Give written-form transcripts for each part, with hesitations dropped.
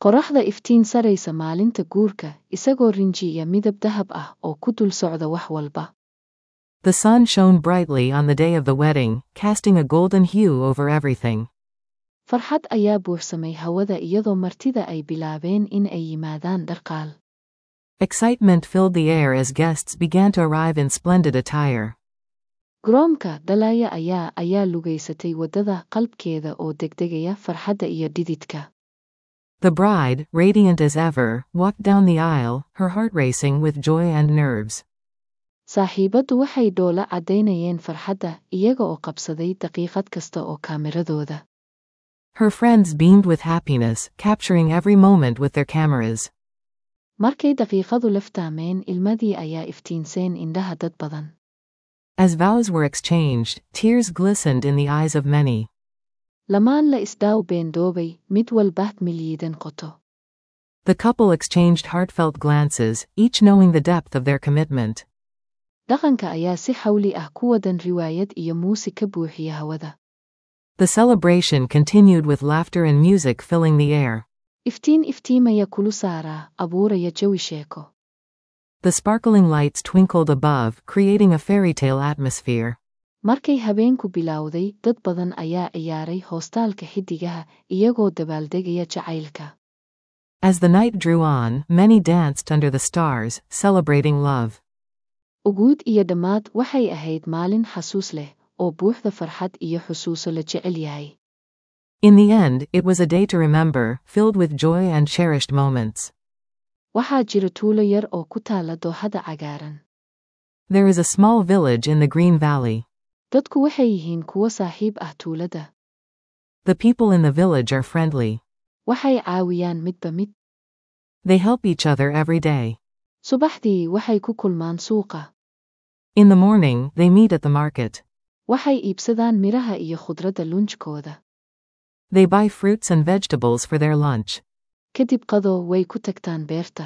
Qoraxda iftiin saraysa maalinta guurka, isagoo rinjiya midab dahab ah oo ku dul socda wax walba. The sun shone brightly on the day of the wedding, casting a golden hue over everything. Farxad ayaa buuxsamay hawada iyadoo martida ay bilaabeen in ay yimaadaan dharqaal. Excitement filled the air as guests began to arrive in splendid attire. Groomka dhalaya ayaa lugaysatay waddada qalbkeeda oo degdegaya farxadda iyo dhididka. The bride, radiant as ever, walked down the aisle, her heart racing with joy and nerves. Saaxiibadu waxay dhoola caddaynayeen farxadda iyaga oo qabsaday daqiiqad kasta oo kaameradooda. Her friends beamed with happiness, capturing every moment with their cameras. Markay daqiiqadu laftaameen, ilmadii ayaa iftiinseen indhaha dad badan. As vows were exchanged, tears glistened in the eyes of many. Lamaan la isdaaw beendoobay, mid walba milyidan qoto. The couple exchanged heartfelt glances, each knowing the depth of their commitment. Dhaqanka ayaa si xawli ah ku wadan riwaayad iyo muusig ka buuxiya hawada. The celebration continued with laughter and music filling the air. Iftiin iftiimaya kulu saaraa, abuuraya jawi sheeko. The sparkling lights twinkled above, creating a fairy tale atmosphere. Markay habeenku bilowday, dad badan ayaa ciyaaray hoostaalka xiddigaha, iyagoo dabaaldegaya jacaylka. As the night drew on, many danced under the stars, celebrating love. Uguud iyo dhammaad waxay ahayd maalin xasuus leh, oo buuxda farxad iyo xusuuso la jecel yahay. In the end, it was a day to remember, filled with joy and cherished moments. Waxaa jira tuulo yar oo ku taala dooxada cagaaran. There is a small village in the Green Valley. Dadku waxay yihiin kuwa saaxiib ah tuulada. The people in the village are friendly. Waxay caawiyaan midba mid. They help each other every day. Subaxdii waxay ku kulmaan suuqa. In the morning, they meet at the market. Waxay iibsadaan miraha iyo khudradda lunchkooda. They buy fruits and vegetables for their lunch. Kadib qado way ku tagtaan beerta.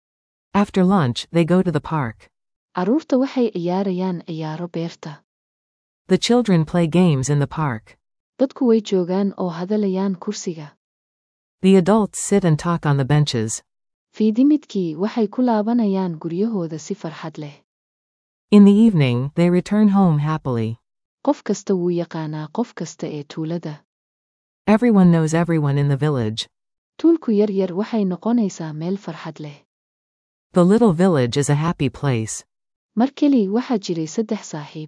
After lunch, they go to the park. Carruurta waxay ciyaarayaan ciyaaro beerta. The children play games in the park. Dadku way joogaan oo hadalayaan kursiga. The adults sit and talk on the benches. Fiidimidkii waxay ku laabanayaan guryahooda si farxad leh. In the evening, they return home happily. Qof kasta wuu yaqaanaa qof kasta ee tuulada. Everyone knows everyone in the village. Tuulku yar yar waxay noqonaysaa meel farxad leh. The little village is a happy place. Mar keli waxaa jiray 3 saaxiib.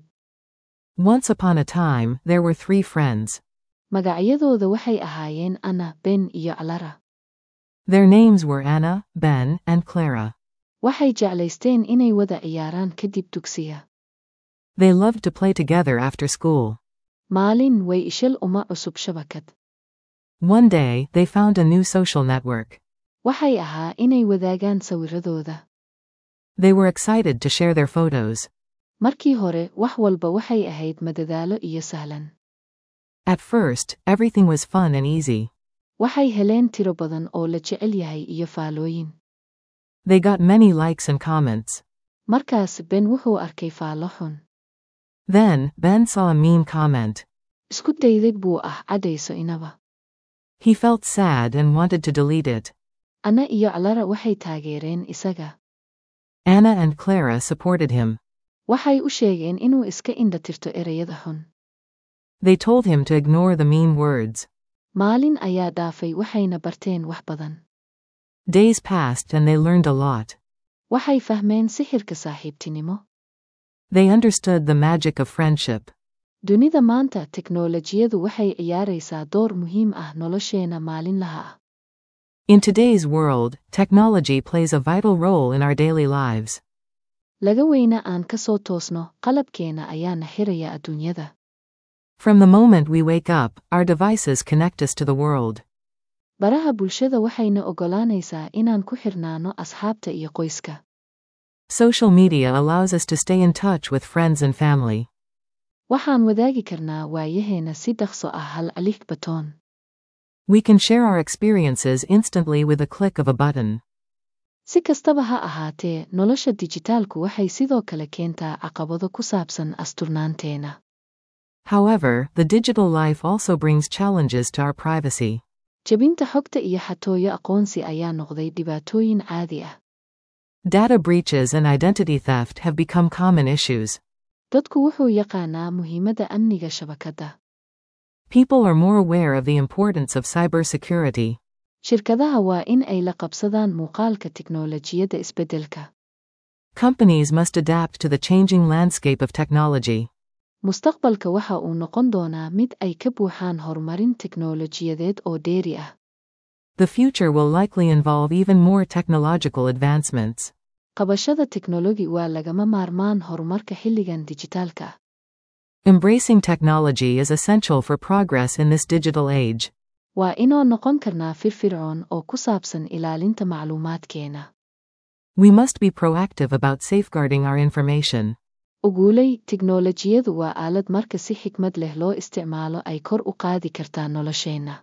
Once upon a time, there were 3 friends. Magacyadooda waxay ahaayeen Anna, Ben iyo Clara. Their names were Anna, Ben, and Clara. Waxay jeclaysteen inay wada ciyaaraan kadib dugsiga. They loved to play together after school. Maalin way ishel uma cusub shabakad. One day, they found a new social network. Waxay ahaa inay wadaagaan sawiradooda. They were excited to share their photos. Markii hore, wax walba waxay ahayd madadaalo iyo sahlan. At first, everything was fun and easy. Waxay heleen tiro badan oo la jecel yahay iyo faalooyin. They got many likes and comments. Markaas Ben wuxuu arkay faalo xun. Then, Ben saw a mean comment. Isku dayday buu cadhayso inaba. He felt sad and wanted to delete it. Anna iyo Clara waxay taageereen isaga. Anna and Clara supported him. Waxay u sheegeen inuu iska indhatirto ereyada xun. They told him to ignore the mean words. Maalin ayaa dhaafay waxayna barteen wax badan. Days passed and they learned a lot. Waxay fahmeen sixirka saaxiibtinimo. They understood the magic of friendship. Dunida maanta teknoolajiyadu waxay ciyaaraysaa door muhiim ah nolosheena maalinlaha ah. In today's world, technology plays a vital role in our daily lives. Laga weyna aan ka soo toosno, qalabkeena ayaa na xiraya adduunyada. From the moment we wake up, our devices connect us to the world. Baraha bulshada waxayna ogolaanaysaa inaan ku xirnaano asxaabta iyo qoyska. Social media allows us to stay in touch with friends and family. Waxaan wadaagi karnaa waayaheena si dhaqso ah hal alik batoon. We can share our experiences instantly with a click of a button. Si kastaba ha ahaatee, nolosha dijitaalku waxay sidoo kale keentaa caqabado ku saabsan asturnaanteena. However, the digital life also brings challenges to our privacy. Jebinta xogta iyo xatooyo aqoonsi ayaa noqday dhibaatooyin caadi ah. Data breaches and identity theft have become common issues. Dadku wuxuu yaqaanaa muhiimadda amniga shabakadda. People are more aware of the importance of cybersecurity. Shirkadaha waa in ay la qabsadaan muuqaalka tiknoolajiyadda isbeddelka. Companies must adapt to the changing landscape of technology. Mustaqbalka waxa uu noqon doonaa mid ay ka buuxaan horumarin tiknoolajiyadeed oo dheeri ah. The future will likely involve even more technological advancements. Qabashada teknoloji waa lagama maarmaan horumarka xilligan dijitaalka ah. Embracing technology is essential for progress in this digital age. Waa inoo noqon karnaa firfircoon oo ku saabsan ilaalinta macluumaadkeena. We must be proactive about safeguarding our information. Uguulay, tiknoolajiyadu waa aalad marka si xikmad leh loo isticmaalo ay kor u qaadi kartaa nolosheenna.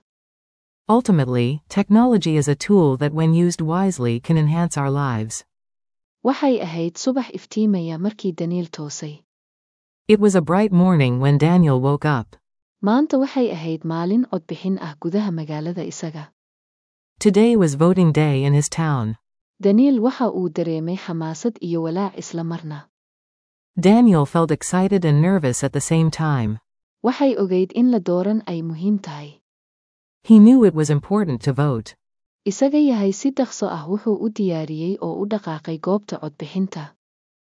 Ultimately, technology is a tool that when used wisely can enhance our lives. Waxay ahayd subax iftiimaya markii Daniel toosay. It was a bright morning when Daniel woke up. Maanta waxay ahayd maalin codbixin ah gudaha magaalada isaga. Today was voting day in his town. Daniel waxa uu dareemay xamaasad iyo walaac isla marna. Daniel felt excited and nervous at the same time. Waxay ogayd in la dooran ay muhiim tahay. He knew it was important to vote. Isaga yahay si dhaqso ah wuxuu u diyaariyey oo u dhaqaaqay goobta codbixinta.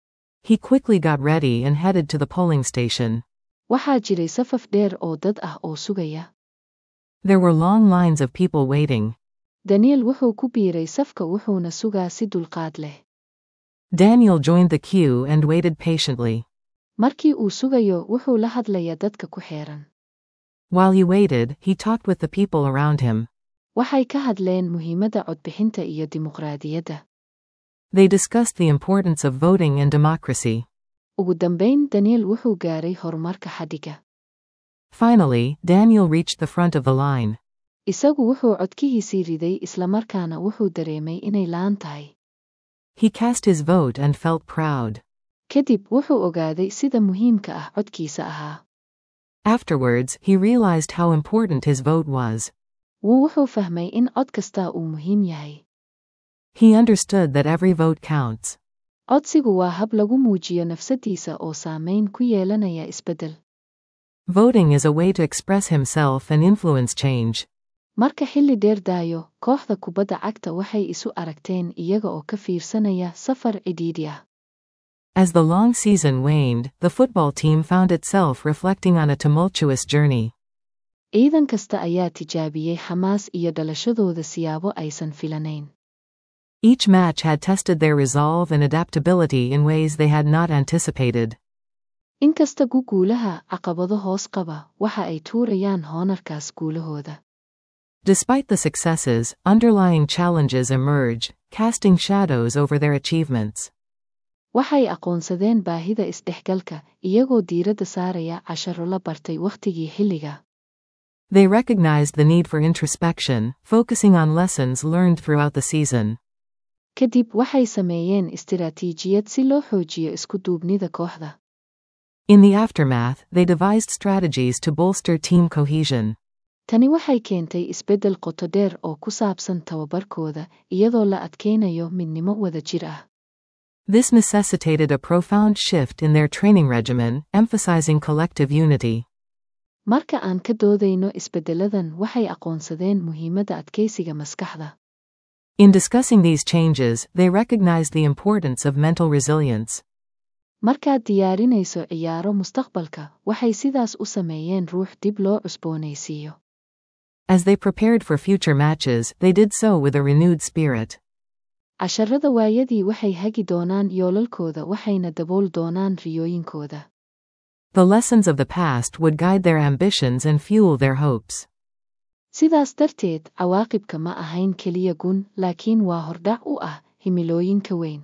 He quickly got ready and headed to the polling station. Waxaa jiray safaf dheer oo dad ah oo sugaya. There were long lines of people waiting. Daniel wuxuu ku biiray safka wuxuuna sugaa si dulqaad leh. Daniel joined the queue and waited patiently. Markii uu sugayo wuxuu la hadlaya dadka ku xeeran. While he waited, he talked with the people around him. Waxay ka hadleen muhiimadda codbixinta iyo dimuqraadiyadda. They discussed the importance of voting and democracy. Ugu dambayn, Daniel wuxuu gaaray horumarka xadhiga. Finally, Daniel reached the front of the line. Isagu wuxuu codkihiisii riday isla markaana wuxuu dareemay inay laan tahay. He cast his vote and felt proud. Kadib wuxuu ogaaday sida muhiimka ah codkiisa ahaa. Afterwards, he realized how important his vote was. Wuxuu fahmay in cod kasta uu muhiim yahay. He understood that every vote counts. Codsigu waa hab lagu muujiyo nafsadiisa oo saameyn ku yeelanaya isbeddel. Voting is a way to express himself and influence change. Marka xilli dheer daayo, kooxda kubadda cagta waxay isu aragteen iyaga oo ka fiirsanaya safar cidhiidhi ah. As the long season waned, the football team found itself reflecting on a tumultuous journey. Ciidan kasta ayaa tijaabiyey xamaas iyo dhalashadooda siyaabo aysan filanayn. Each match had tested their resolve and adaptability in ways they had not anticipated. Inkasta guulaha caqabado hoos qaba, waxa ay tuurayaan hoonarkaas guulahooda. Despite the successes, underlying challenges emerge, casting shadows over their achievements. Waxay aqoonsadeen baahida isdhexgalka, iyagoo diiradda saaraya casharo la bartay wakhtigii xilliga. They recognized the need for introspection, focusing on lessons learned throughout the season. Kadib waxay sameeyeen istiraatiijiyad si loo xoojiyo isku duubnida kooxda. In the aftermath, they devised strategies to bolster team cohesion. Tani waxay keentay isbeddel qoto dheer oo ku saabsan tababarkooda, iyadoo la adkeynayo midnimo wadajir ah. This necessitated a profound shift in their training regimen, emphasizing collective unity. Marka aan ka doodayno isbeddeladan, waxay aqoonsadeen muhiimadda adkeysiga maskaxda. In discussing these changes, they recognized the importance of mental resilience. Markaad diyaarinayso ciyaaro mustaqbalka, waxay sidaas u sameeyeen ruux dib loo cusboonaysiiyo. As they prepared for future matches, they did so with a renewed spirit. Casharrada waayadii waxay hagi doonaan yoolalkooda waxayna dabool doonaan riyooyinkooda. The lessons of the past would guide their ambitions and fuel their hopes. Sidaas darteed, cawaaqibka ma ahayn keliya gun, laakiin waa hordhac u ah himilooyinka weyn.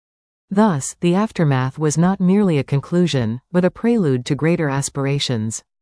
Thus, the aftermath was not merely a conclusion, but a prelude to greater aspirations.